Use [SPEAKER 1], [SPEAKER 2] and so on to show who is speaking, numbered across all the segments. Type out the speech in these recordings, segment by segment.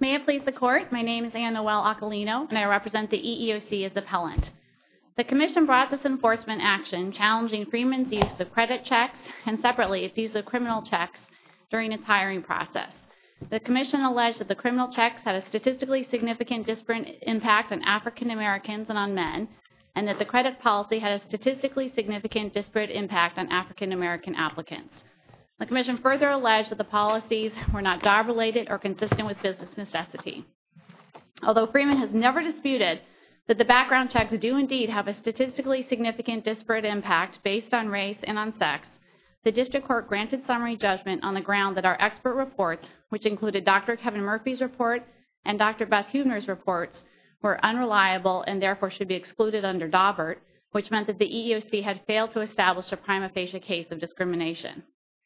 [SPEAKER 1] May it please the Court, my name is Ann Noel Acalino, and I represent the EEOC as appellant. The Commission brought this enforcement action challenging Freeman's use of credit checks and separately its use of criminal checks during its hiring process. The Commission alleged that the criminal checks had a statistically significant disparate impact on African Americans and on men, and that the credit policy had a statistically significant disparate impact on African American applicants. The Commission further alleged that the policies were not job-related or consistent with business necessity. Although Freeman has never disputed that the background checks do indeed have a statistically significant disparate impact based on race and on sex, the District Court granted summary judgment on the ground that our expert reports, which included Dr. Kevin Murphy's report and Dr. Beth Huebner's reports, were unreliable and therefore should be excluded under Daubert, which meant that the EEOC had failed to establish a prima facie case of discrimination.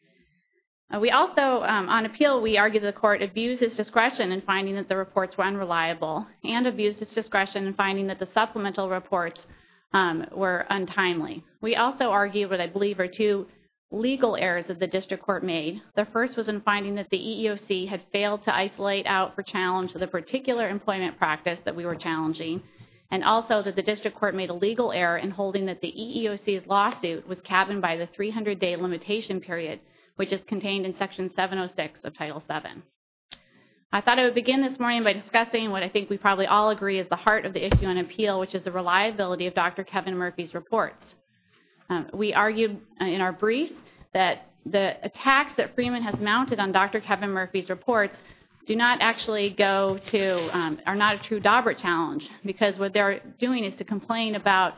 [SPEAKER 1] We also, on appeal, we argue the Court abused its discretion in finding that the reports were unreliable and abused its discretion in finding that the supplemental reports were untimely. We also argue what I believe are two legal errors that the District Court made. The first was in finding that the EEOC had failed to isolate out for challenge the particular employment practice that we were challenging, and also that the District Court made a legal error in holding that the EEOC's lawsuit was cabined by the 300-day limitation period, which is contained in Section 706 of Title VII. I thought I would begin this morning by discussing what I think we probably all agree is the heart of the issue on appeal, which is the reliability of Dr. Kevin Murphy's reports. We argued in our briefs that the attacks that Freeman has mounted on Dr. Kevin Murphy's reports do not actually go to, are not a true Daubert challenge, because what they're doing is to complain about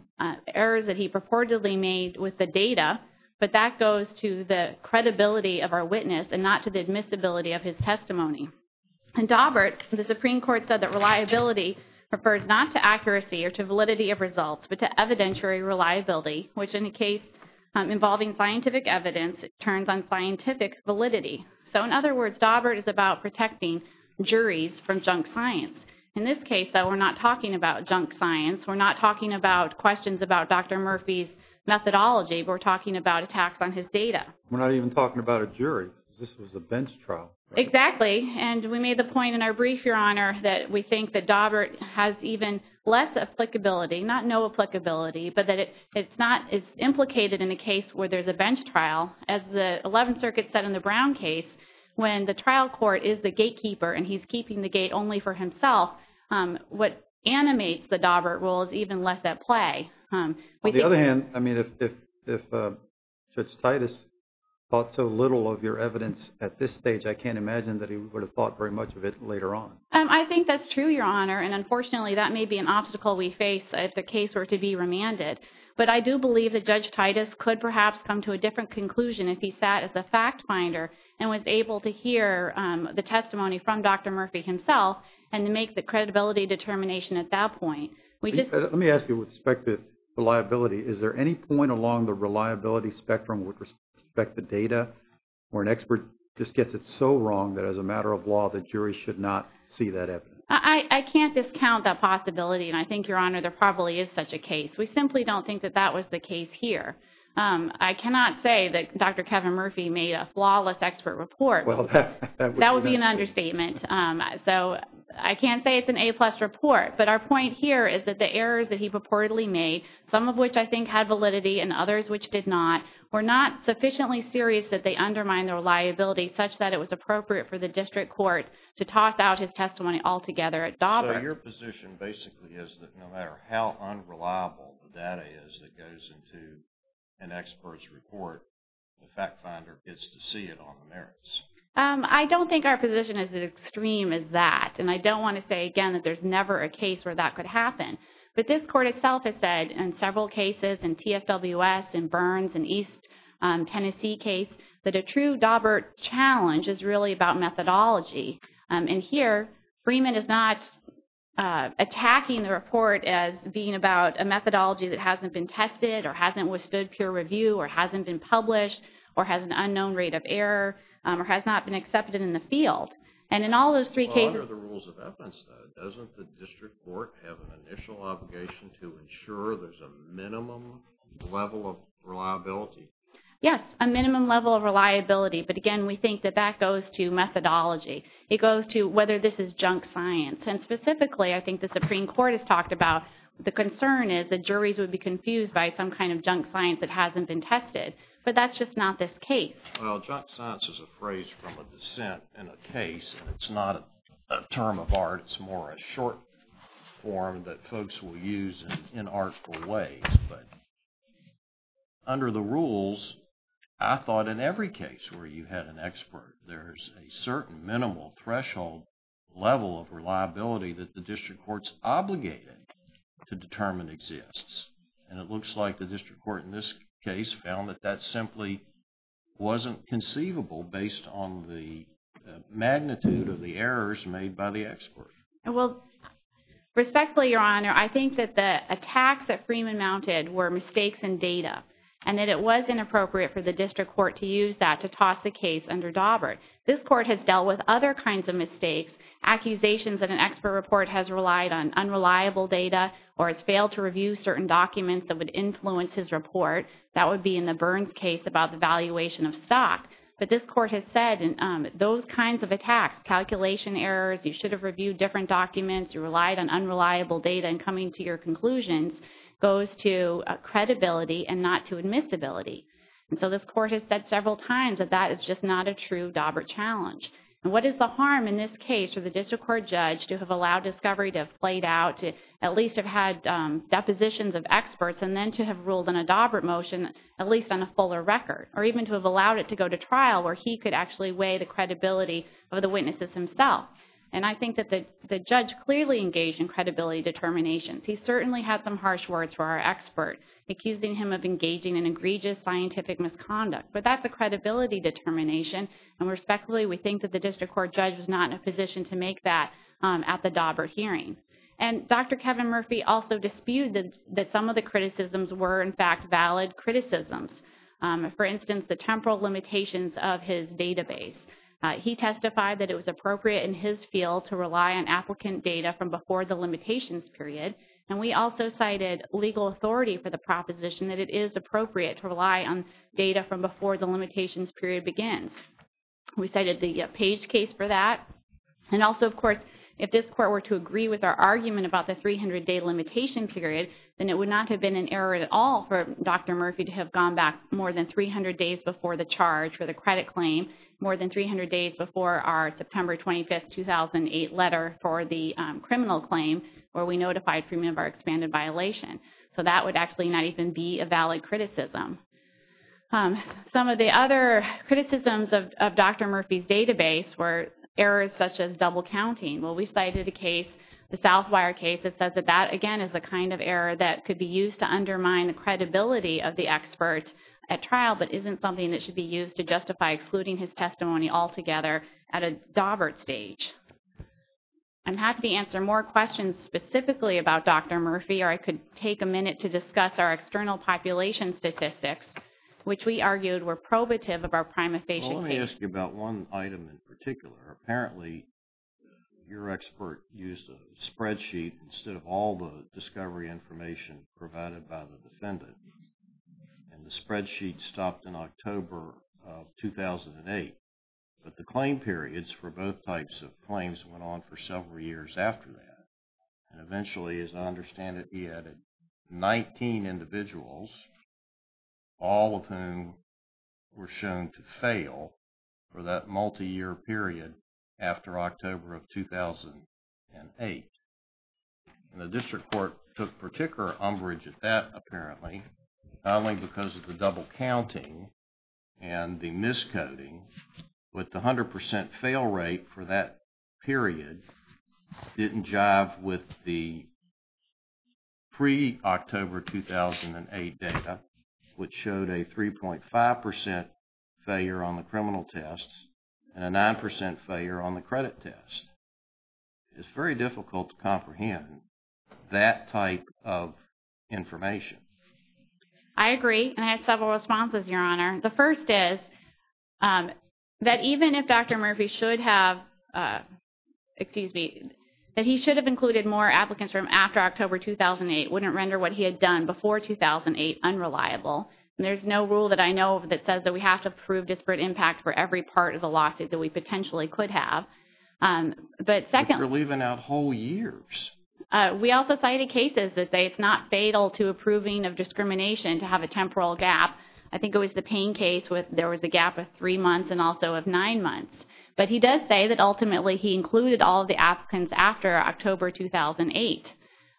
[SPEAKER 1] errors that he purportedly made with the data, but that goes to the credibility of our witness and not to the admissibility of his testimony. In Daubert, the Supreme Court said that reliability refers not to accuracy or to validity of results, but to evidentiary reliability, which in a case involving scientific evidence, it turns on scientific validity. So in other words, Daubert is about protecting juries from junk science. In this case, though, we're not talking about junk science. We're not talking about questions about Dr. Murphy's methodology, but we're talking about attacks on his data.
[SPEAKER 2] We're not even talking about a jury. This was a bench trial. Right?
[SPEAKER 1] Exactly, and we made the point in our brief, Your Honor, that we think that Daubert has even less applicability, not no applicability, but that it's implicated in a case where there's a bench trial. As the 11th Circuit said in the Brown case, when the trial court is the gatekeeper and he's keeping the gate only for himself, what animates the Daubert rule is even less at play.
[SPEAKER 2] On the other hand, I mean, if Judge Titus thought so little of your evidence at this stage, I can't imagine that he would have thought very much of it later on.
[SPEAKER 1] I think that's true, Your Honor, and unfortunately that may be an obstacle we face if the case were to be remanded. But I do believe that Judge Titus could perhaps come to a different conclusion if he sat as a fact finder and was able to hear the testimony from Dr. Murphy himself and to make the credibility determination at that point.
[SPEAKER 2] Let me ask you with respect to reliability, is there any point along the reliability spectrum with respect to data where an expert just gets it so wrong that as a matter of law the jury should not see that evidence?
[SPEAKER 1] I can't discount that possibility, and I think, Your Honor, there probably is such a case. We simply don't think that that was the case here. I cannot say that Dr. Kevin Murphy made a flawless expert report.
[SPEAKER 2] Well,
[SPEAKER 1] that would be an understatement. So I can't say it's an A-plus report, but our point here is that the errors that he purportedly made, some of which I think had validity and others which did not, were not sufficiently serious that they undermined the reliability such that it was appropriate for the district court to toss out his testimony altogether at Daubert.
[SPEAKER 3] So your position basically is that no matter how unreliable the data is that goes into an expert's report, the fact finder gets to see it on the merits.
[SPEAKER 1] I don't think our position is as extreme as that, and I don't want to say again that there's never a case where that could happen. But this court itself has said in several cases, in TFWS, in Burns, in East Tennessee case, that a true Daubert challenge is really about methodology. And here, Freeman is not attacking the report as being about a methodology that hasn't been tested or hasn't withstood peer review or hasn't been published or has an unknown rate of error or has not been accepted in the field. And in all those three cases...
[SPEAKER 3] Under the rules of evidence, though, doesn't the district court have an initial obligation to ensure there's a minimum level of reliability?
[SPEAKER 1] Yes, a minimum level of reliability, but again, we think that that goes to methodology. It goes to whether this is junk science. And specifically, I think the Supreme Court has talked about the concern is that juries would be confused by some kind of junk science that hasn't been tested. But that's just not this case.
[SPEAKER 3] Well, junk science is a phrase from a dissent in a case, and it's not a term of art. It's more a short form that folks will use in artful ways. But under the rules, I thought in every case where you had an expert, there's a certain minimal threshold level of reliability that the district court's obligated to determine exists. And it looks like the district court in this case found that that simply wasn't conceivable based on the magnitude of the errors made by the expert.
[SPEAKER 1] Well, respectfully, Your Honor, I think that the attacks that Freeman mounted were mistakes in data, and that it was inappropriate for the district court to use that to toss a case under Daubert. This court has dealt with other kinds of mistakes, accusations that an expert report has relied on unreliable data or has failed to review certain documents that would influence his report. That would be in the Burns case about the valuation of stock. But this court has said those kinds of attacks, calculation errors, you should have reviewed different documents, you relied on unreliable data in coming to your conclusions, goes to credibility and not to admissibility. And so this court has said several times that that is just not a true Daubert challenge. And what is the harm in this case for the district court judge to have allowed discovery to have played out, to at least have had depositions of experts, and then to have ruled on a Daubert motion, at least on a fuller record, or even to have allowed it to go to trial where he could actually weigh the credibility of the witnesses himself? And I think that the judge clearly engaged in credibility determinations. He certainly had some harsh words for our expert, accusing him of engaging in egregious scientific misconduct. But that's a credibility determination, and respectfully, we think that the district court judge was not in a position to make that at the Daubert hearing. And Dr. Kevin Murphy also disputed that some of the criticisms were, in fact, valid criticisms. For instance, the temporal limitations of his database. He testified that it was appropriate in his field to rely on applicant data from before the limitations period. And we also cited legal authority for the proposition that it is appropriate to rely on data from before the limitations period begins. We cited the Page case for that. And also, of course, if this court were to agree with our argument about the 300-day limitation period, then it would not have been an error at all for Dr. Murphy to have gone back more than 300 days before the charge for the credit claim, more than 300 days before our September 25th, 2008 letter for the criminal claim, where we notified Freeman of our expanded violation. So that would actually not even be a valid criticism. Some of the other criticisms of Dr. Murphy's database were errors such as double counting. Well, we cited a case, the Southwire case, that says that that, again, is the kind of error that could be used to undermine the credibility of the expert at trial, but isn't something that should be used to justify excluding his testimony altogether at a Daubert stage. I'm happy to answer more questions specifically about Dr. Murphy, or I could take a minute to discuss our external population statistics, which we argued were probative of our prima facie case.
[SPEAKER 3] Well, let me ask you about one item in particular. Apparently, your expert used a spreadsheet instead of all the discovery information provided by the defendant. And the spreadsheet stopped in October of 2008. But the claim periods for both types of claims went on for several years after that. And eventually, as I understand it, he added 19 individuals, all of whom were shown to fail for that multi-year period after October of 2008. And the district court took particular umbrage at that, apparently, not only because of the double counting and the miscoding, but the 100% fail rate for that period didn't jive with the pre-October 2008 data, which showed a 3.5% failure on the criminal tests and a 9% failure on the credit test. It's very difficult to comprehend that type of information.
[SPEAKER 1] I agree, and I have several responses, Your Honor. The first is that even if Dr. Murphy should have, that he should have included more applicants from after October 2008 wouldn't render what he had done before 2008 unreliable. And there's no rule that I know of that says that we have to prove disparate impact for every part of the lawsuit that we potentially could have. But second,
[SPEAKER 3] you're leaving out whole years.
[SPEAKER 1] We also cited cases that say it's not fatal to approving of discrimination to have a temporal gap. I think it was the Payne case with there was a gap of 3 months and also of 9 months. But he does say that ultimately he included all of the applicants after October 2008.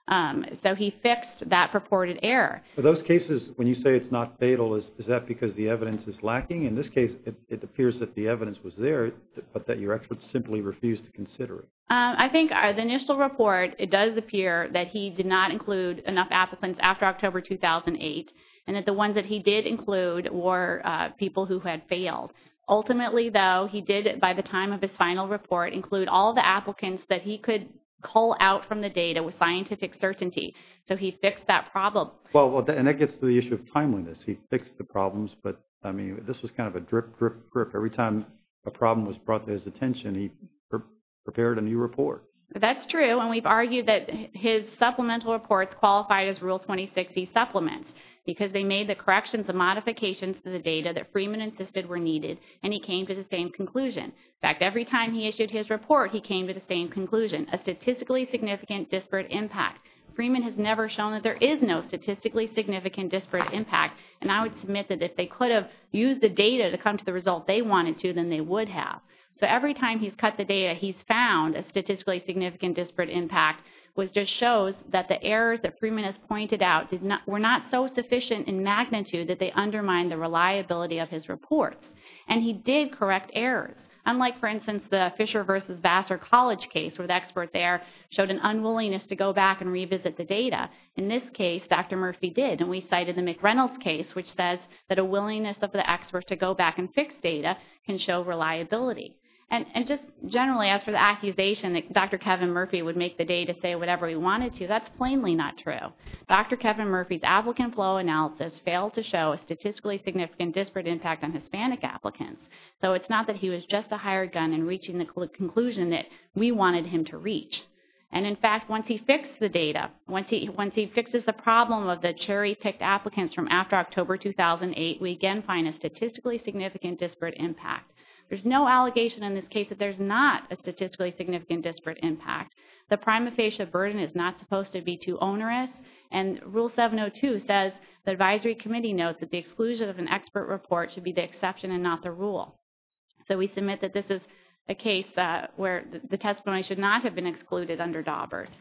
[SPEAKER 1] So he fixed that purported error.
[SPEAKER 2] For those cases, when you say it's not fatal, is that because the evidence is lacking? In this case, it appears that the evidence was there, but that your experts simply refused to consider it.
[SPEAKER 1] I think the initial report, it does appear that he did not include enough applicants after October 2008, and that the ones that he did include were people who had failed. Ultimately, though, he did, by the time of his final report, include all the applicants that he could cull out from the data with scientific certainty. So he fixed that problem.
[SPEAKER 2] Well, and that gets to the issue of timeliness. He fixed the problems, but, I mean, this was kind of a drip, drip, drip. Every time a problem was brought to his attention, he prepared a new report.
[SPEAKER 1] That's true, and we've argued that his supplemental reports qualified as Rule 26E supplements because they made the corrections and modifications to the data that Freeman insisted were needed, and he came to the same conclusion. In fact, every time he issued his report, he came to the same conclusion, a statistically significant disparate impact. Freeman has never shown that there is no statistically significant disparate impact, and I would submit that if they could have used the data to come to the result they wanted to, then they would have. So every time he's cut the data, he's found a statistically significant disparate impact, which just shows that the errors that Freeman has pointed out were not so sufficient in magnitude that they undermined the reliability of his reports. And he did correct errors. Unlike, for instance, the Fisher versus Vassar College case where the expert there showed an unwillingness to go back and revisit the data. In this case, Dr. Murphy did, and we cited the McReynolds case, which says that a willingness of the expert to go back and fix data can show reliability. And just generally, as for the accusation that Dr. Kevin Murphy would make the data say whatever he wanted to, that's plainly not true. Dr. Kevin Murphy's applicant flow analysis failed to show a statistically significant disparate impact on Hispanic applicants. So it's not that he was just a hired gun in reaching the conclusion that we wanted him to reach. And in fact, once he fixed the data, once he fixes the problem of the cherry-picked applicants from after October 2008, we again find a statistically significant disparate impact. There's no allegation in this case that there's not a statistically significant disparate impact. The prima facie burden is not supposed to be too onerous, and Rule 702 says the advisory committee notes that the exclusion of an expert report should be the exception and not the rule. So we submit that this is a case where the testimony should not have been excluded under Daubert.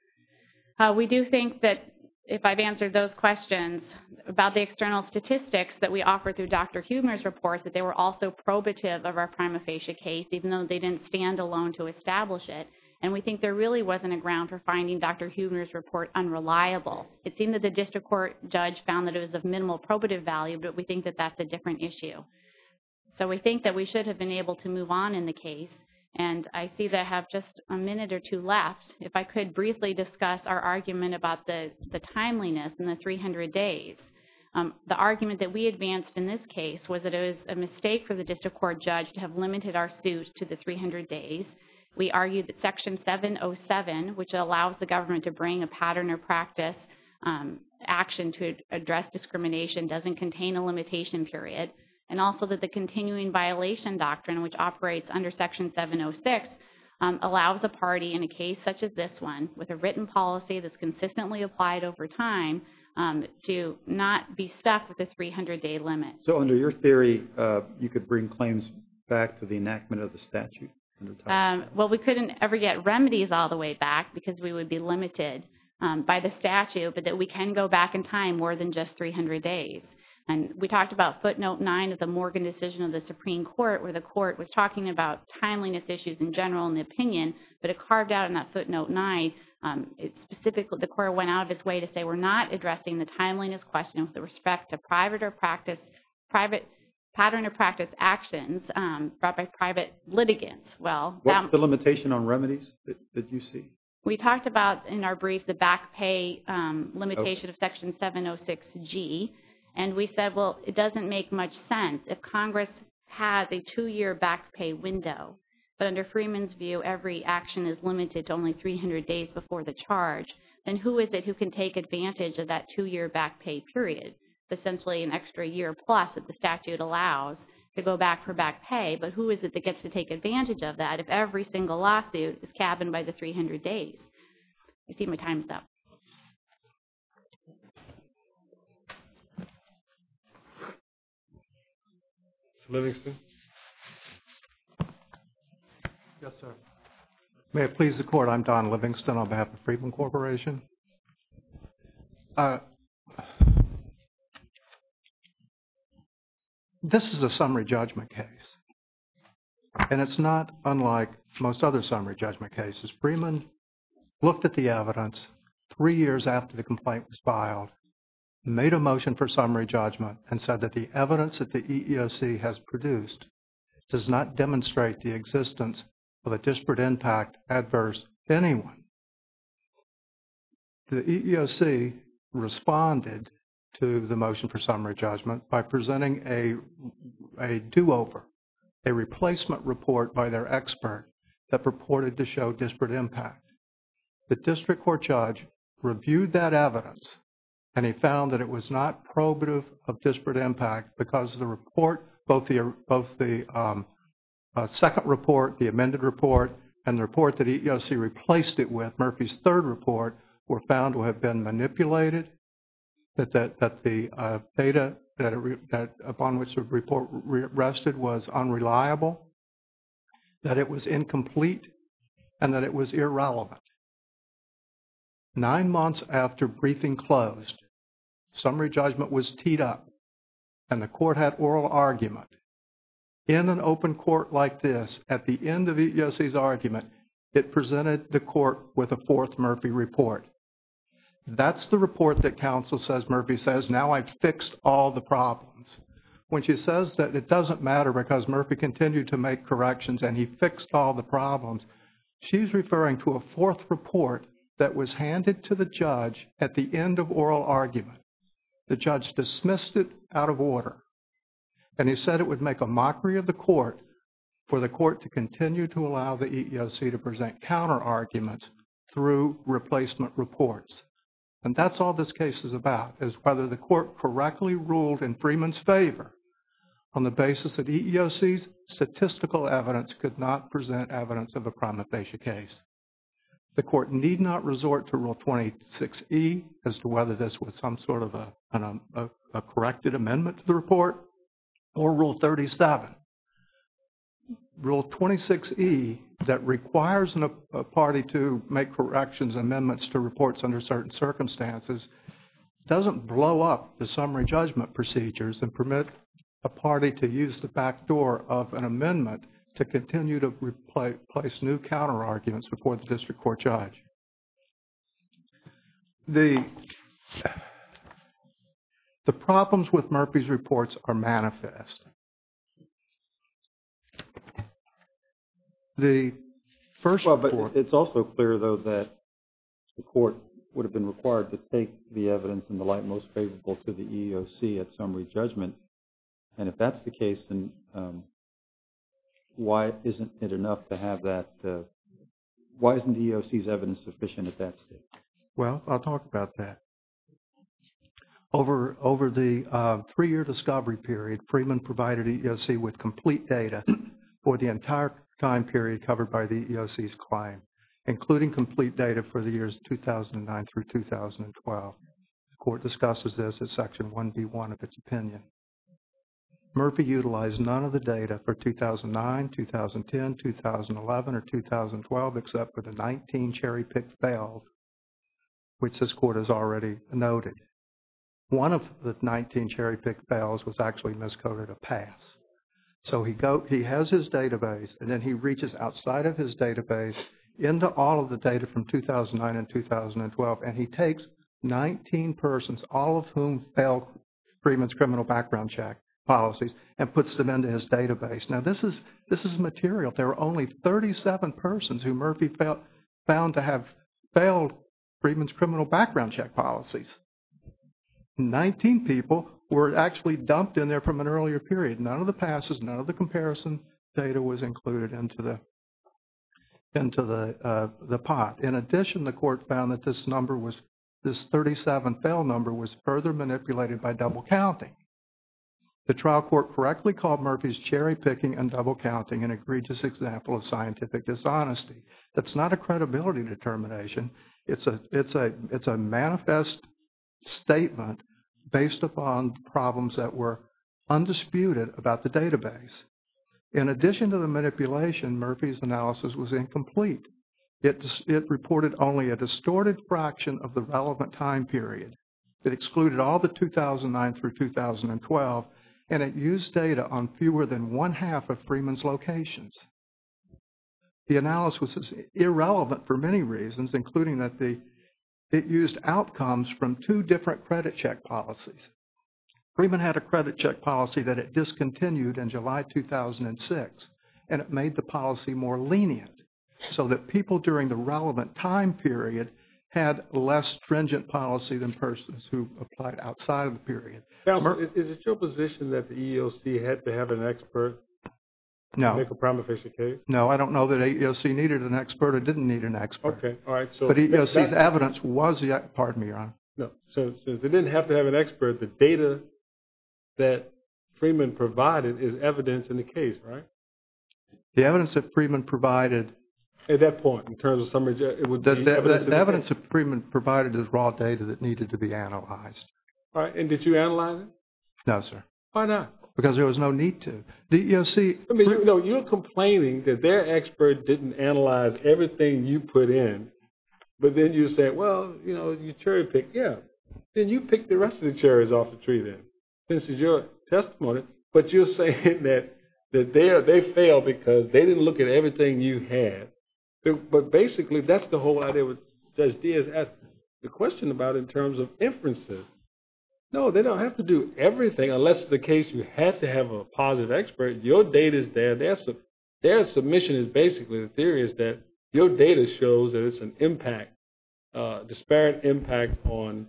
[SPEAKER 1] We do think that if I've answered those questions about the external statistics that we offer through Dr. Huebner's reports, that they were also probative of our prima facie case, even though they didn't stand alone to establish it. And we think there really wasn't a ground for finding Dr. Huebner's report unreliable. It seemed that the district court judge found that it was of minimal probative value, but we think that that's a different issue. So we think that we should have been able to move on in the case. And I see that I have just a minute or two left. If I could briefly discuss our argument about the timeliness in the 300 days. The argument that we advanced in this case was that it was a mistake for the district court judge to have limited our suit to the 300 days. We argued that Section 707, which allows the government to bring a pattern or practice action to address discrimination, doesn't contain a limitation period. And also that the continuing violation doctrine, which operates under Section 706, allows a party in a case such as this one, with a written policy that's consistently applied over time, to not be stuck with the 300-day limit.
[SPEAKER 2] So under your theory, you could bring claims back to the enactment of the statute?
[SPEAKER 1] Well, we couldn't ever get remedies all the way back because we would be limited by the statute, but that we can go back in time more than just 300 days. And we talked about footnote 9 of the Morgan decision of the Supreme Court, where the court was talking about timeliness issues in general in the opinion, but it carved out in that footnote 9, specifically the court went out of its way to say we're not addressing the timeliness question with respect to private pattern or practice actions brought by private litigants. Well,
[SPEAKER 2] what's the limitation on remedies that you see?
[SPEAKER 1] We talked about in our brief the back pay limitation of Section 706G. And we said, well, it doesn't make much sense if Congress has a 2-year back pay window. But under Freeman's view, every action is limited to only 300 days before the charge. Then who is it who can take advantage of that 2-year back pay period? essentially an extra year plus that the statute allows to go back for back pay, but who is it that gets to take advantage of that if every single lawsuit is cabined by the 300 days? You see my time's up.
[SPEAKER 4] Livingston?
[SPEAKER 5] Yes, sir. May it please the Court, I'm Don Livingston on behalf of Freedman Corporation. This is a summary judgment case, and it's not unlike most other summary judgment cases. Freedman looked at the evidence 3 years after the complaint was filed, made a motion for summary judgment, and said that the evidence that the EEOC has produced does not demonstrate the existence of a disparate impact adverse to anyone. The EEOC responded to the motion for summary judgment by presenting a do-over, a replacement report by their expert that purported to show disparate impact. The district court judge reviewed that evidence, and he found that it was not probative of disparate impact because the report, both the second report, the amended report, and the report that EEOC replaced it with, Murphy's third report, were found to have been manipulated, that the data upon which the report rested was unreliable, that it was incomplete, and that it was irrelevant. 9 months after briefing closed, summary judgment was teed up, and the court had oral argument. In an open court like this, at the end of EEOC's argument, it presented the court with a fourth Murphy report. That's the report that counsel says Murphy says, now I've fixed all the problems. When she says that it doesn't matter because Murphy continued to make corrections and he fixed all the problems, she's referring to a fourth report that was handed to the judge at the end of oral argument. The judge dismissed it out of order, and he said it would make a mockery of the court for the court to continue to allow the EEOC to present counter-arguments through replacement reports. And that's all this case is about, is whether the court correctly ruled in Freeman's favor on the basis that EEOC's statistical evidence could not present evidence of a prima facie case. The court need not resort to Rule 26E as to whether this was some sort of a corrected amendment to the report, or Rule 37. Rule 26E that requires a party to make corrections, amendments to reports under certain circumstances, doesn't blow up the summary judgment procedures and permit a party to use the back door of an amendment to continue to place new counter-arguments before the district court judge. The problems with Murphy's reports are manifest. The first report...
[SPEAKER 2] But it's also clear, though, that the court would have been required to take the evidence in the light most favorable to the EEOC at summary judgment. And if that's the case, then why isn't it enough to have that? Why isn't the EEOC's evidence sufficient at that stage?
[SPEAKER 5] Well, I'll talk about that. Over the 3-year discovery period, Freeman provided EEOC with complete data for the entire time period covered by the EEOC's claim, including complete data for the years 2009 through 2012. The court discusses this at Section 1B1 of its opinion. Murphy utilized none of the data for 2009, 2010, 2011, or 2012 except for the 19 cherry-picked failed, which this court has already noted. One of the 19 cherry-picked fails was actually miscoded a pass. So he has his database, and then he reaches outside of his database into all of the data from 2009 and 2012, and he takes 19 persons, all of whom failed Freeman's criminal background check policies, and puts them into his database. Now, this is material. There were only 37 persons who Murphy found to have failed Freeman's criminal background check policies. 19 people were actually dumped in there from an earlier period. None of the passes, none of the comparison data was included into the pot. In addition, the court found that this number was this 37 fail number was further manipulated by double counting. The trial court correctly called Murphy's cherry picking and double counting an egregious example of scientific dishonesty. That's not a credibility determination. It's a manifest statement based upon problems that were undisputed about the database. In addition to the manipulation, Murphy's analysis was incomplete. It reported only a distorted fraction of the relevant time period. It excluded all the 2009 through 2012, and it used data on fewer than 1/2 of Freeman's locations. The analysis was irrelevant for many reasons, including that it used outcomes from 2 different credit check policies. Freeman had a credit check policy that it discontinued in July 2006, and it made the policy more lenient so that people during the relevant time period had less stringent policy than persons who applied outside of the period.
[SPEAKER 4] Counsel, is it your position that the EEOC had to have an expert to make a prima facie case?
[SPEAKER 5] No, I don't know that EEOC needed an expert or didn't need an expert.
[SPEAKER 4] Okay, all right. So
[SPEAKER 5] but EEOC's evidence was, pardon me, Your Honor.
[SPEAKER 4] No, so they didn't have to have an expert. The data that Freeman provided is evidence in the case, right?
[SPEAKER 5] The evidence that Freeman provided
[SPEAKER 4] at that point, in terms of summary, it would be evidence.
[SPEAKER 5] The evidence that Freeman provided is raw data that needed to be analyzed.
[SPEAKER 4] All right, and did you analyze it?
[SPEAKER 5] No, sir.
[SPEAKER 4] Why not?
[SPEAKER 5] Because there was no need to. The EEOC.
[SPEAKER 4] I mean, you're complaining that their expert didn't analyze everything you put in, but then you say, well, you cherry pick. Yeah, then you pick the rest of the cherries off the tree then, since it's your testimony. But you're saying that they failed because they didn't look at everything you had. But basically, that's the whole idea what Judge Diaz asked the question about in terms of inferences. No, they don't have to do everything unless it's the case you have to have a positive expert. Your data is there. Their submission is basically, the theory is that your data shows that it's an impact, disparate impact on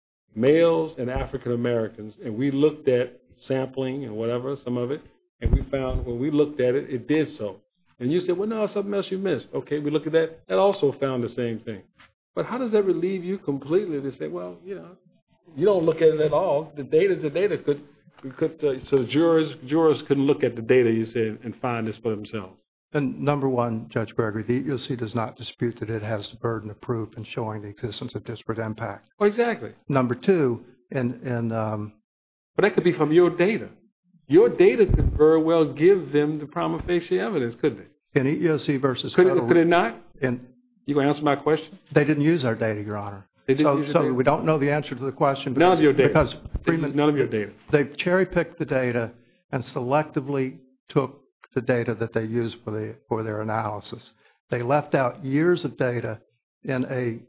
[SPEAKER 4] males and African Americans. And we looked at sampling and whatever, some of it, and we found when we looked at it, it did so. And you said, well, no, something else you missed. Okay, we look at that. That also found the same thing. But how does that relieve you completely to say, well, you don't look at it at all. The data could so jurors couldn't look at the data, you said, and find this for themselves.
[SPEAKER 5] And number one, Judge Gregory, the EEOC does not dispute that it has the burden of proof in showing the existence of disparate impact.
[SPEAKER 4] Oh, exactly.
[SPEAKER 5] Number two,
[SPEAKER 4] but that could be from your data. Your data could very well give them the prima facie evidence, couldn't it?
[SPEAKER 5] In EEOC versus
[SPEAKER 4] could it not?
[SPEAKER 5] You
[SPEAKER 4] going to answer my question?
[SPEAKER 5] They didn't use our data, Your Honor.
[SPEAKER 4] They didn't use your data?
[SPEAKER 5] We don't know the answer to the question.
[SPEAKER 4] None of your data.
[SPEAKER 5] Because Freeman,
[SPEAKER 4] none of your data.
[SPEAKER 5] They cherry-picked the data and selectively took the data that they used for their analysis. They left out years of data in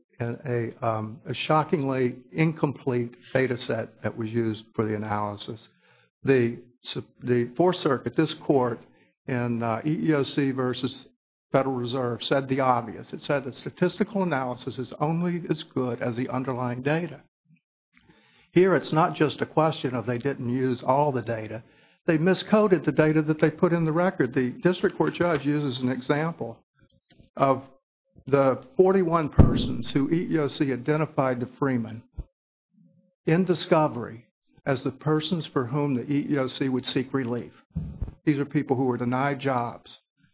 [SPEAKER 5] a shockingly incomplete data set that was used for the analysis. The Fourth Circuit, this court, in EEOC versus Federal Reserve, said the obvious. It said that statistical analysis is only as good as the underlying data. Here, it's not just a question of they didn't use all the data. They miscoded the data that they put in the record. The district court judge uses an example of the 41 persons who EEOC identified to Freeman in discovery as the persons for whom the EEOC would seek relief. These are people who were denied jobs.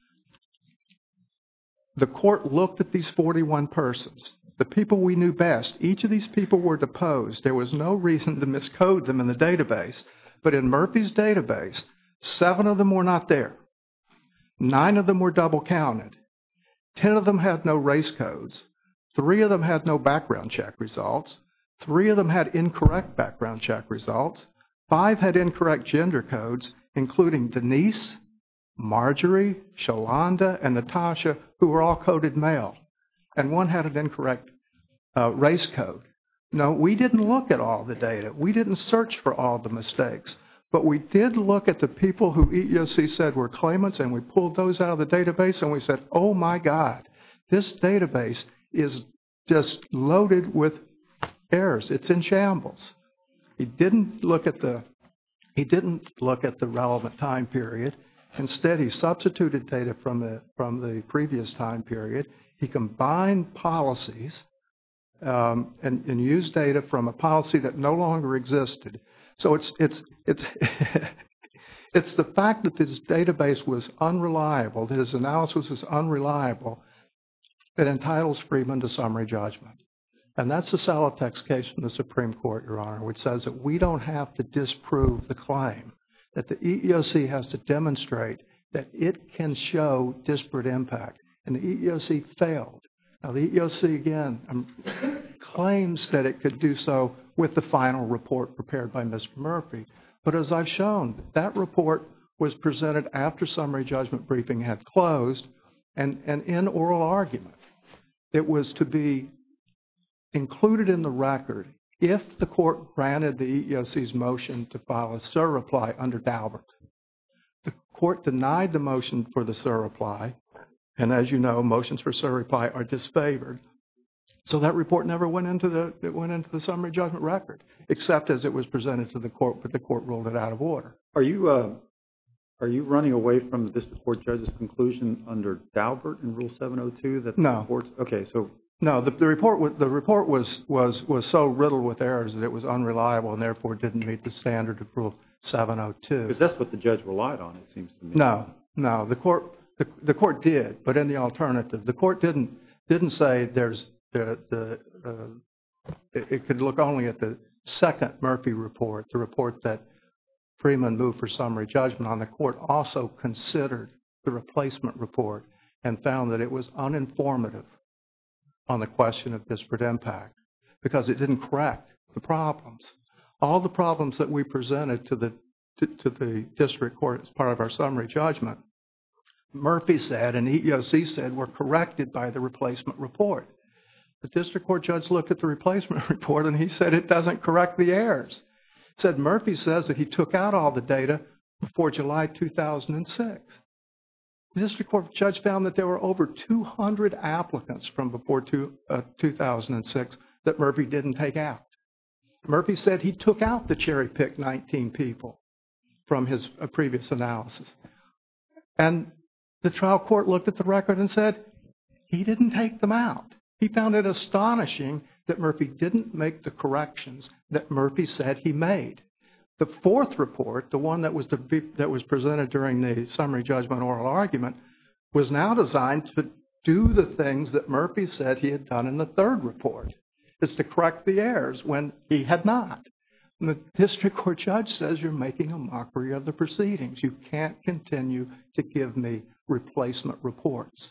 [SPEAKER 5] The court looked at these 41 persons, the people we knew best. Each of these people were deposed. There was no reason to miscode them in the database. But in Murphy's database, 7 of them were not there. 9 of them were double counted. 10 of them had no race codes. 3 of them had no background check results. 3 of them had incorrect background check results. 5 had incorrect gender codes, including Denise, Marjorie, Shalonda, and Natasha, who were all coded male. And 1 had an incorrect race code. No, we didn't look at all the data. We didn't search for all the mistakes. But we did look at the people who EEOC said were claimants, and we pulled those out of the database, and we said, oh, my God, this database is just loaded with errors. It's in shambles. He didn't look at the relevant time period. Instead, he substituted data from the previous time period. He combined policies and use data from a policy that no longer existed. So it's it's the fact that this database was unreliable, that his analysis was unreliable, that entitles Freeman to summary judgment. And that's the Salatex case from the Supreme Court, Your Honor, which says that we don't have to disprove the claim, that the EEOC has to demonstrate that it can show disparate impact. And the EEOC failed. Now, the EEOC, again, claims that it could do so with the final report prepared by Mr. Murphy. But as I've shown, that report was presented after summary judgment briefing had closed and in oral argument. It was to be included in the record if the court granted the EEOC's motion to file a surreply under Daubert. The court denied the motion for the surreply, and as you know, motions for surreply are disfavored. So that report never went into the summary judgment record, except as it was presented to the court, but the court ruled it out of order.
[SPEAKER 2] Are you running away from the district court judge's conclusion under Daubert in Rule 702 that
[SPEAKER 5] No.
[SPEAKER 2] the reports? Okay, so
[SPEAKER 5] No, the report was so riddled with errors that it was unreliable and therefore didn't meet the standard of Rule 702.
[SPEAKER 2] because that's what the judge relied on, it seems to me.
[SPEAKER 5] No, the court did, but in the alternative, the court didn't say it could look only at the second Murphy report, the report that Freeman moved for summary judgment on. The court also considered the replacement report and found that it was uninformative on the question of disparate impact because it didn't correct the problems. All the problems that we presented to the district court as part of our summary judgment, Murphy said and EEOC said were corrected by the replacement report. The district court judge looked at the replacement report and he said it doesn't correct the errors. He said Murphy says that he took out all the data before July 2006. The district court judge found that there were over 200 applicants from before 2006 that Murphy didn't take out. Murphy said he took out the cherry-picked 19 people from his previous analysis. And the trial court looked at the record and said he didn't take them out. He found it astonishing that Murphy didn't make the corrections that Murphy said he made. The fourth report, the one that was presented during the summary judgment oral argument, was now designed to do the things that Murphy said he had done in the third report, is to correct the errors when he had not. And the district court judge says you're making a mockery of the proceedings. You can't continue to give me replacement reports.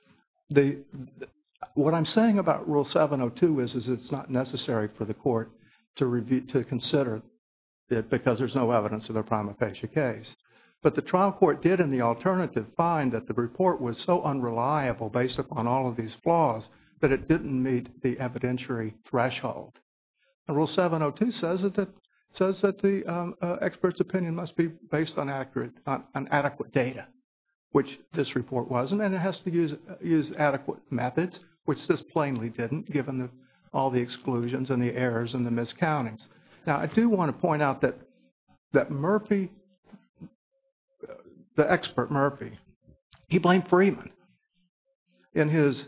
[SPEAKER 5] What I'm saying about Rule 702 is it's not necessary for the court to consider it because there's no evidence of the prima facie case. But the trial court did in the alternative find that the report was so unreliable based upon all of these flaws that it didn't meet the evidentiary threshold. And Rule 702 says that the expert's opinion must be based on adequate data, which this report wasn't, and it has to use adequate methods, which this plainly didn't, given all the exclusions and the errors and the miscountings. Now, I do want to point out that Murphy, the expert Murphy, he blamed Freeman. In his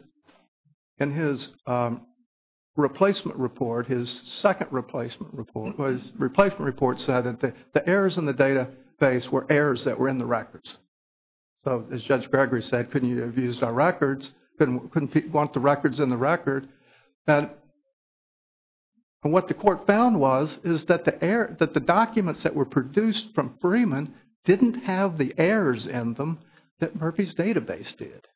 [SPEAKER 5] replacement report, his second replacement report said that the errors in the database were errors that were in the records. So, as Judge Gregory said, couldn't you have used our records? Couldn't want the records in the record? And what the court found is that the documents that were produced from Freeman didn't have the errors in them that Murphy's database did.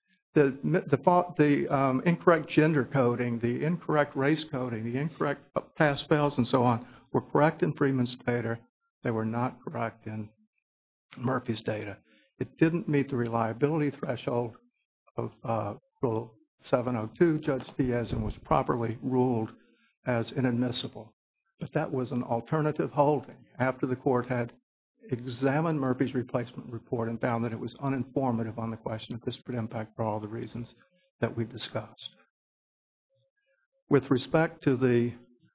[SPEAKER 5] The incorrect gender coding, the incorrect race coding, the incorrect pass-fails, and so on were correct in Freeman's data. They were not correct in Murphy's data. It didn't meet the reliability threshold of Rule 702. Judge Diaz was properly ruled as inadmissible. But that was an alternative holding after the court had examined Murphy's replacement report and found that it was uninformative on the question of disparate impact for all the reasons that we discussed. With respect to the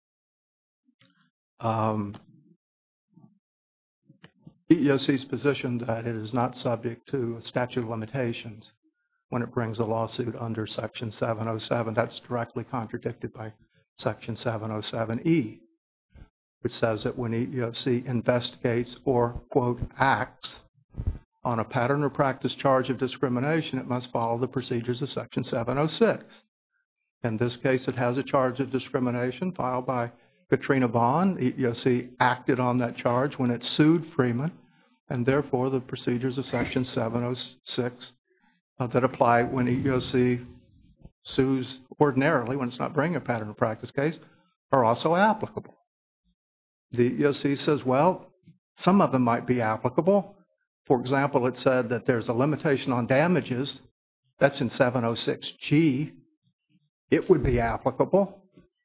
[SPEAKER 5] EEOC's position that it is not subject to statute of limitations when it brings a lawsuit under Section 707, that's directly contradicted by Section 707E, which says that when EEOC investigates or, quote, acts on a pattern or practice charge of discrimination, it must follow the procedures of Section 706. In this case, it has a charge of discrimination filed by Katrina Vaughn. EEOC acted on that charge when it sued Freeman, and therefore the procedures of Section 706 that apply when EEOC sues ordinarily, when it's not bringing a pattern or practice case, are also applicable. The EEOC says, well, some of them might be applicable. For example, it said that there's a limitation on damages. That's in 706G. It would be applicable,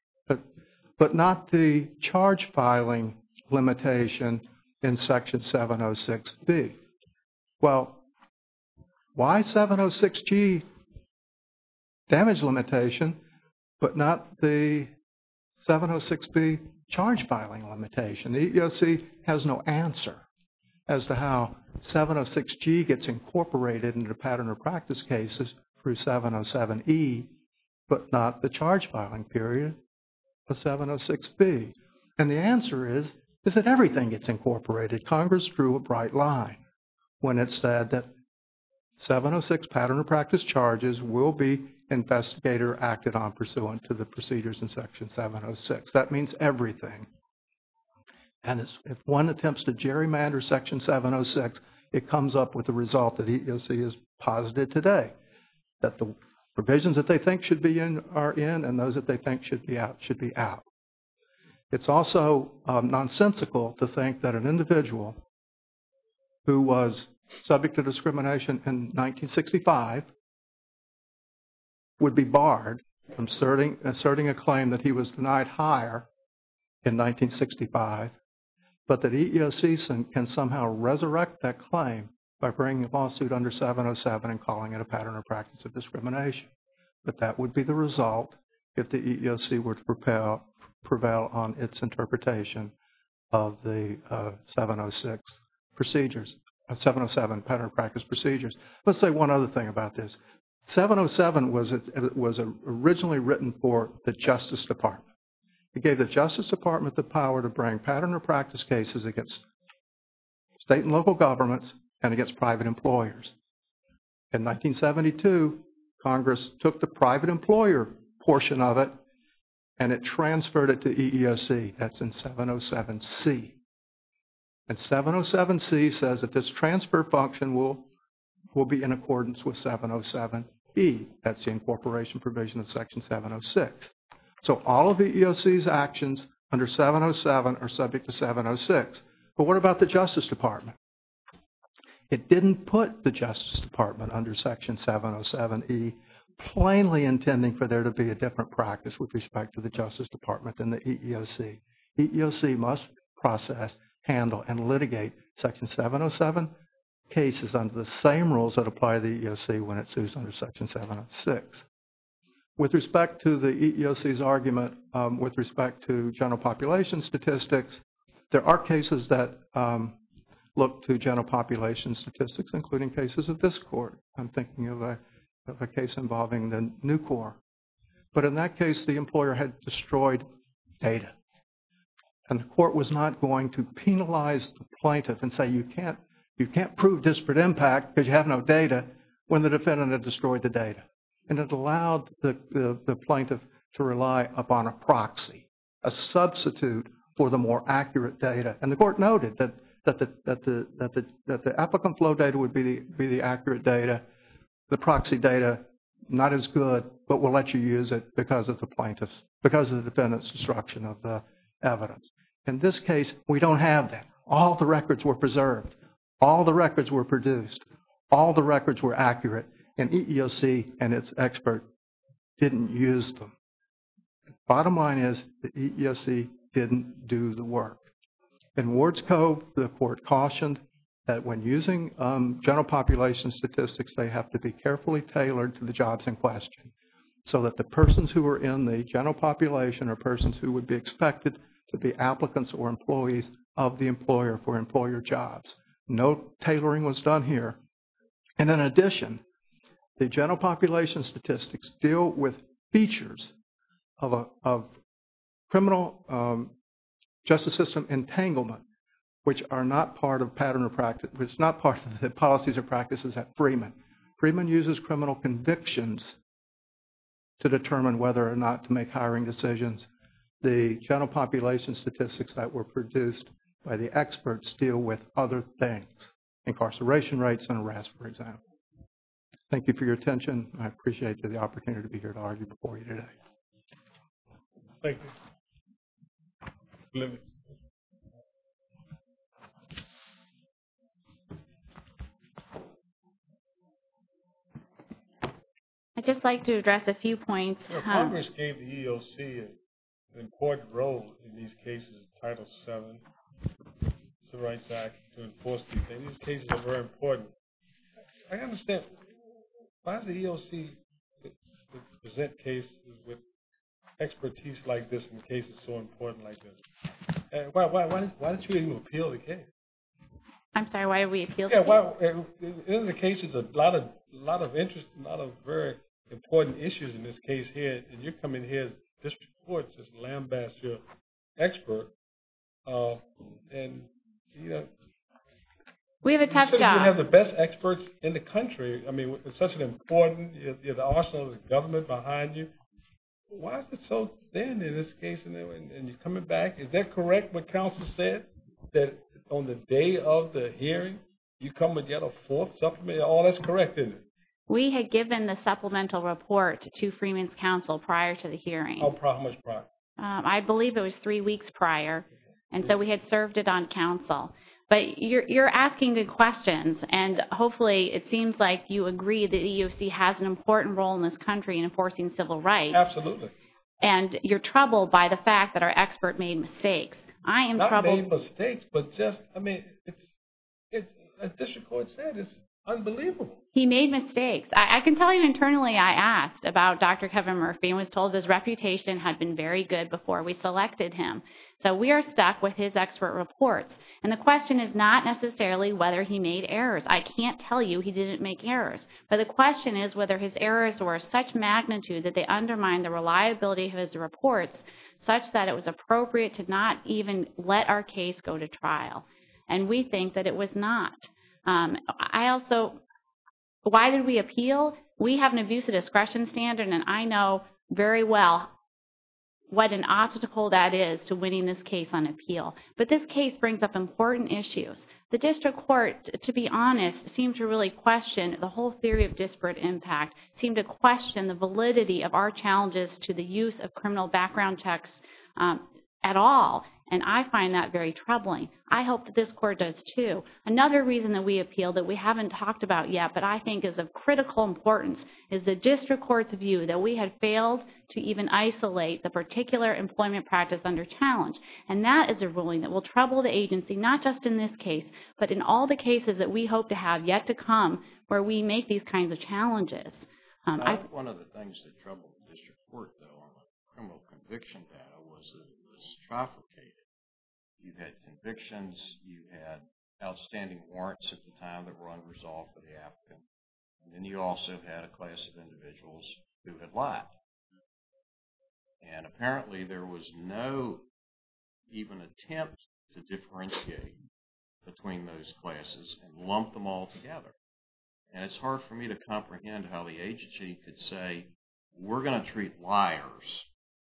[SPEAKER 5] but not the charge filing limitation in Section 706B. Well, why 706G damage limitation, but not the 706B charge filing limitation? The EEOC has no answer as to how 706G gets incorporated into pattern or practice cases through 707E, but not the charge filing period of 706B. And the answer is that everything gets incorporated. Congress drew a bright line when it said that 706 pattern or practice charges will be investigator acted on pursuant to the procedures in Section 706. That means everything. And if one attempts to gerrymander Section 706, it comes up with the result that EEOC has posited today, that the provisions that they think should be in are in, and those that they think should be out should be out. It's also nonsensical to think that an individual who was subject to discrimination in 1965 would be barred from asserting a claim that he was denied hire in 1965, but that EEOC can somehow resurrect that claim by bringing a lawsuit under 707 and calling it a pattern or practice of discrimination. But that would be the result if the EEOC were to prevail on its interpretation of the 706 procedures, 707 pattern or practice procedures. Let's say one other thing about this. 707 was originally written for the Justice Department. It gave the Justice Department the power to bring pattern or practice cases against state and local governments and against private employers. In 1972, Congress took the private employer portion of it and it transferred it to EEOC. That's in 707C. And 707C says that this transfer function will be in accordance with 707E. That's the incorporation provision of Section 706. So all of the EEOC's actions under 707 are subject to 706. But what about the Justice Department? It didn't put the Justice Department under Section 707E, plainly intending for there to be a different practice with respect to the Justice Department than the EEOC. EEOC must process, handle, and litigate Section 707 cases under the same rules that apply to the EEOC when it sues under Section 706. With respect to the EEOC's argument with respect to general population statistics, there are cases that look to general population statistics, including cases of this court. I'm thinking of a case involving the Nucor. But in that case, the employer had destroyed data. And the court was not going to penalize the plaintiff and say you can't prove disparate impact because you have no data when the defendant had destroyed the data. And it allowed the plaintiff to rely upon a proxy, a substitute for the more accurate data. And the court noted that the applicant flow data would be the accurate data, the proxy data not as good, but we'll let you use it because of the defendant's destruction of the evidence. In this case, we don't have that. All the records were preserved. All the records were produced. All the records were accurate. And EEOC and its expert didn't use them. Bottom line is the EEOC didn't do the work. In Ward's Cove, the court cautioned that when using general population statistics, they have to be carefully tailored to the jobs in question so that the persons who are in the general population are persons who would be expected to be applicants or employees of the employer for employer jobs. No tailoring was done here. And in addition, the general population statistics deal with features of criminal justice system entanglement, which are not part of pattern or practice, which is not part of the policies or practices at Freeman. Freeman uses criminal convictions to determine whether or not to make hiring decisions. The general population statistics that were produced by the experts deal with other things, incarceration rates and arrests, for example. Thank you for your attention. I appreciate the opportunity to be here to argue before you today.
[SPEAKER 4] Thank you.
[SPEAKER 1] I'd just like to address a few points.
[SPEAKER 4] Well, Congress gave the EEOC an important role in these cases, Title VII, Civil Rights Act, to enforce these things. These cases are very important. I understand. Why does the EEOC present cases with expertise like this in cases so important like this? Why did you even appeal the case?
[SPEAKER 1] I'm sorry, why did we appeal?
[SPEAKER 4] Yeah, in the case, there's a lot of interest, a lot of very important issues in this case here, and you're coming here as district court just lambast your expert, and you know.
[SPEAKER 1] We have a tough job.
[SPEAKER 4] You have the best experts in the country. I mean, it's such an important. You have the arsenal of the government behind you. Why is it so thin in this case? And you're coming back. Is that correct? What counsel said, that on the day of the hearing, you come with yet a fourth supplement? All that's correct, isn't it?
[SPEAKER 1] We had given the supplemental report to Freeman's counsel prior to the hearing.
[SPEAKER 4] How much prior?
[SPEAKER 1] I believe it was 3 weeks prior, and so we had served it on counsel. But you're asking good questions, and hopefully it seems like you agree that the EEOC has an important role in this country in enforcing civil rights.
[SPEAKER 4] Absolutely.
[SPEAKER 1] And you're troubled by the fact that our expert made mistakes. I am troubled.
[SPEAKER 4] Not made mistakes, but just, I mean, it's as district court said, it's unbelievable.
[SPEAKER 1] He made mistakes. I can tell you internally I asked about Dr. Kevin Murphy and was told his reputation had been very good before we selected him. So we are stuck with his expert reports. And the question is not necessarily whether he made errors. I can't tell you he didn't make errors. But the question is whether his errors were of such magnitude that they undermine the reliability of his reports such that it was appropriate to not even let our case go to trial. And we think that it was not. Why did we appeal? We have an abuse of discretion standard, and I know very well what an obstacle that is to winning this case on appeal. But this case brings up important issues. The district court, to be honest, seemed to really question the whole theory of disparate impact, seemed to question the validity of our challenges to the use of criminal background checks at all. And I find that very troubling. I hope that this court does too. Another reason that we appealed that we haven't talked about yet, but I think is of critical importance, is the district court's view that we had failed to even isolate the particular employment practice under challenge. And that is a ruling that will trouble the agency, not just in this case, but in all the cases that we hope to have yet to come where we make these kinds of challenges.
[SPEAKER 3] One of the things that troubled the district court, though, on the criminal conviction data was that it was trifurcated. You had convictions, you had outstanding warrants at the time that were unresolved for the applicant, and then you also had a class of individuals who had lied. And apparently there was no even attempt to differentiate between those classes and lump them all together. And it's hard for me to comprehend how the agency could say, we're going to treat liars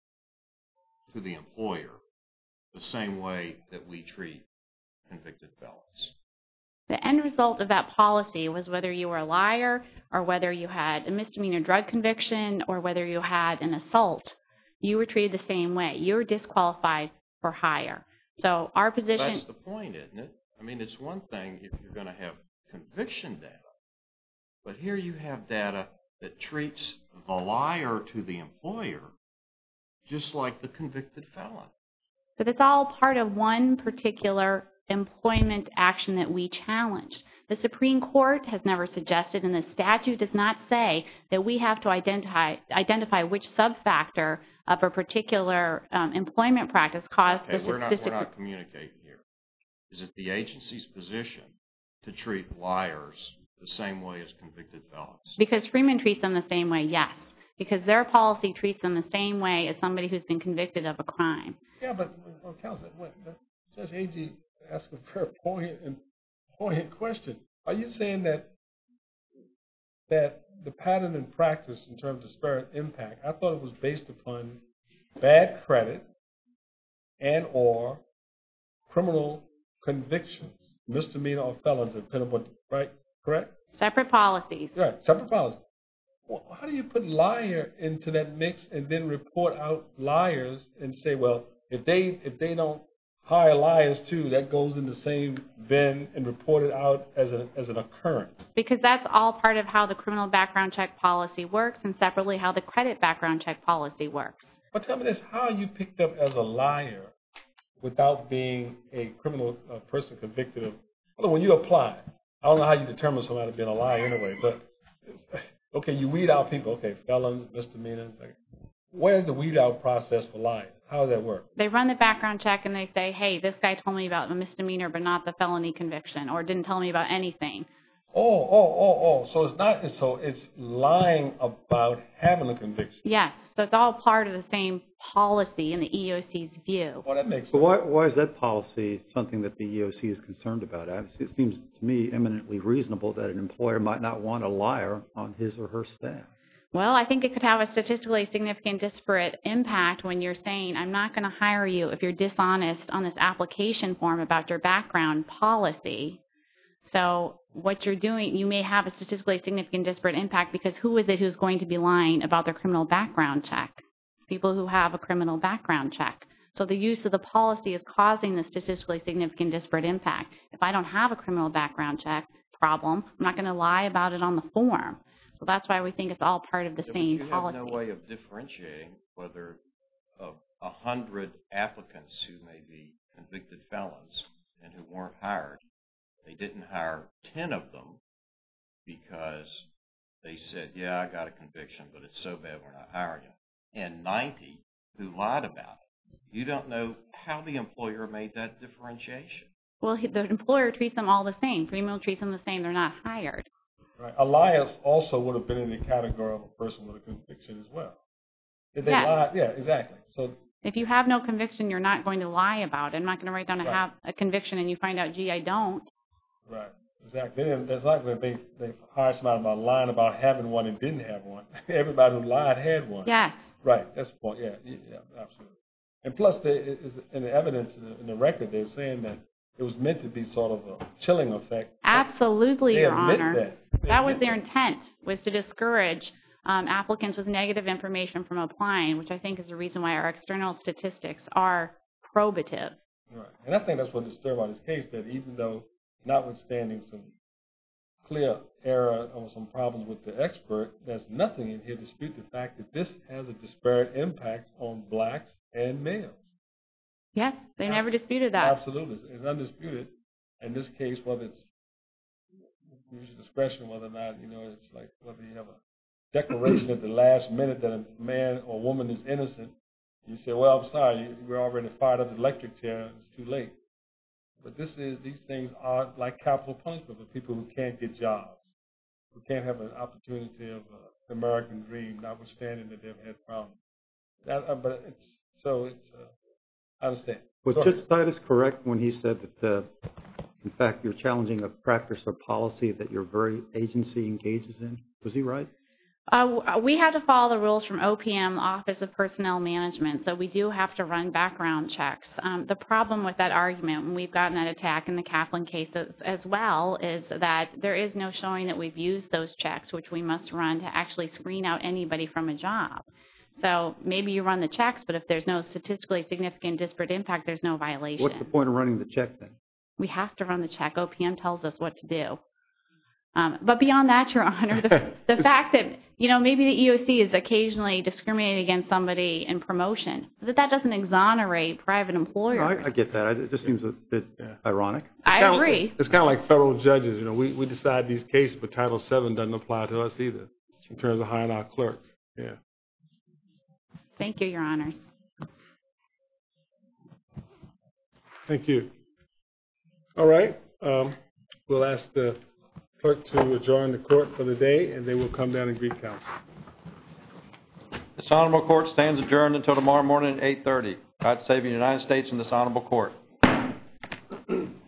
[SPEAKER 3] to the employer the same way that we treat convicted felons.
[SPEAKER 1] The end result of that policy was whether you were a liar or whether you had a misdemeanor drug conviction or whether you had an assault, you were treated the same way. You were disqualified for hire. So our position...
[SPEAKER 3] That's the point, isn't it? I mean, it's one thing if you're going to have conviction data, but here you have data that treats the liar to the employer just like the convicted felon.
[SPEAKER 1] But it's all part of one particular employment action that we challenged. The Supreme Court has never suggested, and the statute does not say, that we have to identify which subfactor of a particular employment practice caused the statistic.
[SPEAKER 3] We're not communicating here. Is it the agency's position to treat liars the same way as convicted felons?
[SPEAKER 1] Because Freeman treats them the same way, yes. because their policy treats them the same way as somebody who's been convicted of a crime.
[SPEAKER 4] Yeah, but Counsel, Judge Agee asked a very poignant question. Are you saying that the pattern and practice in terms of disparate impact, I thought it was based upon bad credit and or criminal convictions, misdemeanor or felons, depending on what, right? Correct?
[SPEAKER 1] Separate policies.
[SPEAKER 4] Right, separate policies. Well, how do you put liar into that mix and then report out liars and say, well, if they don't hire liars too, that goes in the same bin and report it out as an occurrence?
[SPEAKER 1] Because that's all part of how the criminal background check policy works, and separately how the credit background check policy works.
[SPEAKER 4] But tell me this, how are you picked up as a liar without being a criminal person convicted of, well, when you apply, I don't know how you determine somebody being a liar anyway, but, okay, you weed out people, okay, felons, misdemeanors. Where's the weed out process for lying? How does that work?
[SPEAKER 1] They run the background check and they say, hey, this guy told me about a misdemeanor but not the felony conviction, or didn't tell me about anything.
[SPEAKER 4] So it's not, so it's lying about having a conviction.
[SPEAKER 1] Yes, so it's all part of the same policy in the EEOC's view.
[SPEAKER 4] Well, that makes sense.
[SPEAKER 2] But why is that policy something that the EEOC is concerned about? It seems to me eminently reasonable that an employer might not want a liar on his or her staff.
[SPEAKER 1] Well, I think it could have a statistically significant disparate impact when you're saying, I'm not going to hire you if you're dishonest on this application form about your background policy. So what you're doing, you may have a statistically significant disparate impact because who is it who's going to be lying about their criminal background check? People who have a criminal background check. So the use of the policy is causing the statistically significant disparate impact. If I don't have a criminal background check problem, I'm not going to lie about it on the form. So that's why we think it's all part of the same policy.
[SPEAKER 3] You have no way of differentiating whether of 100 applicants who may be convicted felons and who weren't hired, they didn't hire 10 of them because they said, yeah, I got a conviction, but it's so bad we're not hiring you. And 90 who lied about it. You don't know how the employer made that differentiation.
[SPEAKER 1] Well, the employer treats them all the same. Primo treats them the same. They're not hired.
[SPEAKER 4] Right. A liar also would have been in the category of a person with a conviction as well. If they lied, yeah, exactly. So
[SPEAKER 1] if you have no conviction, you're not going to lie about it. I'm not going to write down I have a conviction and you find out, gee, I don't.
[SPEAKER 4] Right. Exactly. That's like when they hire somebody about lying about having one and didn't have one. Everybody who lied had one.
[SPEAKER 1] Yes.
[SPEAKER 4] Right. That's the point. Yeah, absolutely. And plus, in the evidence in the record, they're saying that it was meant to be sort of a chilling effect.
[SPEAKER 1] Absolutely, Your Honor. That was their
[SPEAKER 4] that.
[SPEAKER 1] intent, was to discourage applicants with negative information from applying, which I think is the reason why our external statistics are probative.
[SPEAKER 4] Right. And I think that's what disturbs about this case, that even though, notwithstanding some clear error or some problems with the expert, there's nothing in here to dispute the fact that this has a disparate impact on blacks and males.
[SPEAKER 1] Yes, they never disputed that.
[SPEAKER 4] Absolutely. It's undisputed. In this case, whether it's use of discretion, whether or not, it's like whether you have a declaration at the last minute that a man or woman is innocent, you say, well, I'm sorry, we're already fired up the electric chair, it's too late. But these things are like capital punishment for people who can't get jobs, who can't have an opportunity of the American dream, notwithstanding that they've had problems. I understand.
[SPEAKER 2] Was Judge Titus correct when he said that, in fact, you're challenging a practice or policy that your very agency engages in? Was he right?
[SPEAKER 1] We have to follow the rules from OPM, Office of Personnel Management, so we do have to run background checks. The problem with that argument, and we've gotten that attack in the Kaplan case as well, is that there is no showing that we've used those checks, which we must run to actually screen out anybody from a job. So maybe you run the checks, but if there's no statistically significant disparate impact, there's no violation.
[SPEAKER 2] What's the point of running the check then?
[SPEAKER 1] We have to run the check. OPM tells us what to do. But beyond that, Your Honor, the fact that, maybe the EEOC is occasionally discriminating against somebody in promotion, that doesn't exonerate private employers.
[SPEAKER 2] No, I get that. It just seems a bit ironic.
[SPEAKER 1] I agree.
[SPEAKER 4] It's kind of like federal judges. We decide these cases, but Title VII doesn't apply to us either in terms of hiring our clerks. Yeah.
[SPEAKER 1] Thank you, Your Honors.
[SPEAKER 4] Thank you. All right. We'll ask the clerk to adjourn the court for the day, and they will come down and greet counsel.
[SPEAKER 6] This honorable court stands adjourned until tomorrow morning at 8:30. God save the United States and this honorable court.